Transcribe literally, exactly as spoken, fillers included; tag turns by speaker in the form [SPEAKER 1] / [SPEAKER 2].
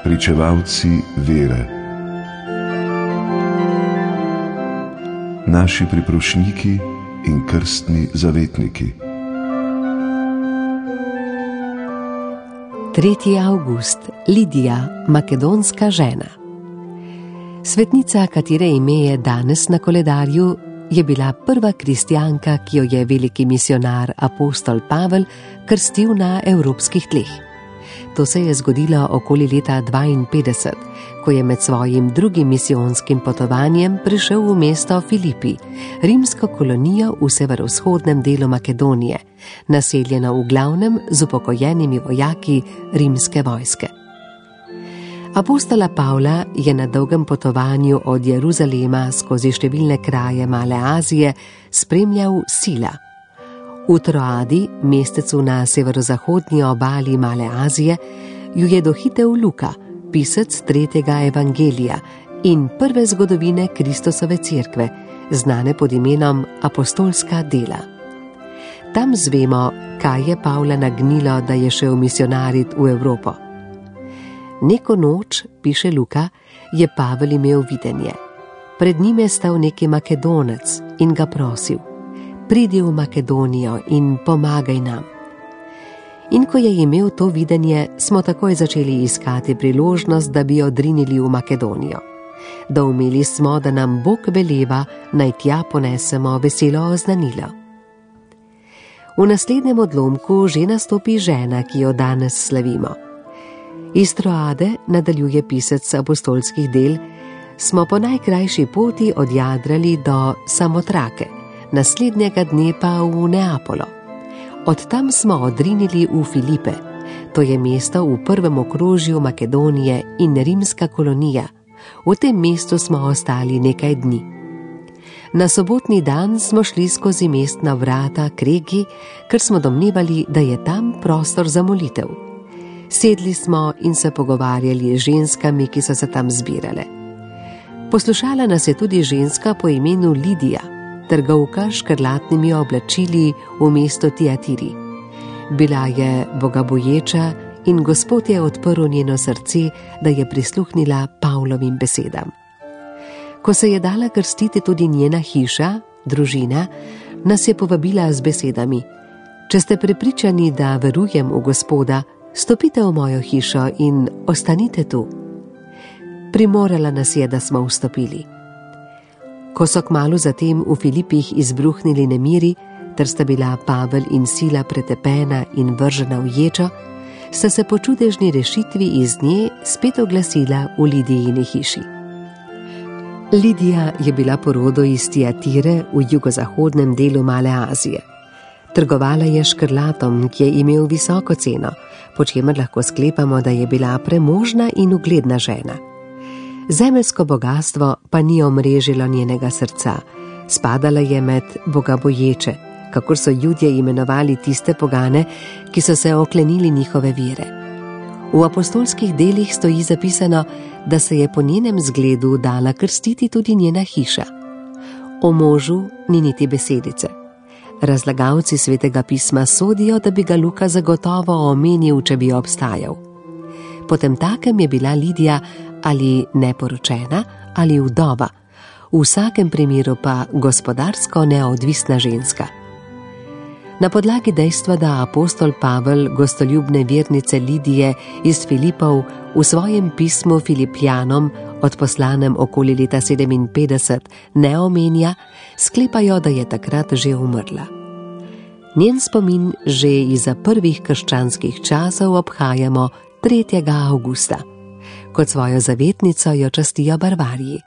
[SPEAKER 1] pričevalci vere, naši priprošniki in krstni zavetniki.
[SPEAKER 2] tretji avgust, Lidija, makedonska žena. Svetnica, katere ime je danes na koledarju, je bila prva kristjanka, ki jo je veliki misionar apostol Pavel krstil na evropskih tleh. To se je zgodilo okoli leta dvainpetdeset, ko je med svojim drugim misijonskim potovanjem prišel v mesto Filipi, rimsko kolonijo v severovzhodnem delu Makedonije, naseljeno v glavnem z upokojenimi vojaki rimske vojske. Apostola Pavla je na dolgem potovanju od Jeruzalema skozi številne kraje Male Azije spremljal Sila. V Troadi, mestecu na severozahodni obali Male Azije, ju je dohitel Luka, pisec tretjega evangelija in prve zgodovine Kristusove cerkve, znane pod imenom Apostolska dela. Tam zvemo, kaj je Pavla nagnilo, da je šel misionarit v Evropo. Neko noč, piše Luka, je Pavel imel videnje. Pred njim je stal neki Makedonec in ga prosil: pridi v Makedonijo in pomagaj nam. In ko je imel to videnje, smo takoj začeli iskati priložnost, da bi odrinili v Makedonijo. Doumeli smo, da nam Bog veleva, naj tja ponesemo veselo oznanilo. V naslednjem odlomku že nastopi žena, ki jo danes slavimo. Iz Troade, nadaljuje pisec apostolskih del, smo po najkrajši poti odjadrali do Samotrake, naslednjega dne pa v Neapolo. Od tam smo odrinili v Filipe, to je mesto v prvem okrožju Makedonije in rimska kolonija. V tem mestu smo ostali nekaj dni. Na sobotni dan smo šli skozi mestna vrata k reki, ker smo domnevali, da je tam prostor za molitev. Sedli smo in se pogovarjali z ženskami, ki so se tam zbirale. Poslušala nas je tudi ženska po imenu Lidija, trgovka s škrlatnimi oblačili v mestu Tiatiri. Bila je bogaboječa in Gospod je odprl njeno srce, da je prisluhnila Pavlovim besedam. Ko se je dala krstiti tudi njena hiša, družina, nas je povabila z besedami: če ste prepričani, da verujem v Gospoda, stopite v mojo hišo in ostanite tu. Primorala nas je, da smo vstopili. Ko so kmalu zatem v Filipih izbruhnili nemiri, ter sta bila Pavel in Sila pretepena in vržena v ječo, sta se po čudežni rešitvi iz nje spet oglasila v Lidijini hiši. Lidija je bila po rodu iz Tiatire v jugozahodnem delu Male Azije. Trgovala je škrlatom, ki je imel visoko ceno, po čemer lahko sklepamo, da je bila premožna in ugledna žena. Zemeljsko bogastvo pa ni omrežilo njenega srca, spadala je med bogaboječe, kakor so Judje imenovali tiste pogane, ki so se oklenili njihove vere. V apostolskih delih stoji zapisano, da se je po njenem zgledu dala krstiti tudi njena hiša. O možu ni niti besedice. Razlagalci svetega pisma sodijo, da bi ga Luka zagotovo omenil, če bi obstajal. Potemtakem je bila Lidija ali neporočena ali vdova, v vsakem primeru pa gospodarsko neodvisna ženska. Na podlagi dejstva, da apostol Pavel gostoljubne vernice Lidije iz Filipov v svojem pismu Filipljanom, odposlanem okoli leta sedeminpetdeset, ne omenja, sklepajo, da je takrat že umrla. Njen spomin že iza prvih krščanskih časov obhajamo tretjega avgusta. Kot svojo zavetnico jo častijo Barvariji.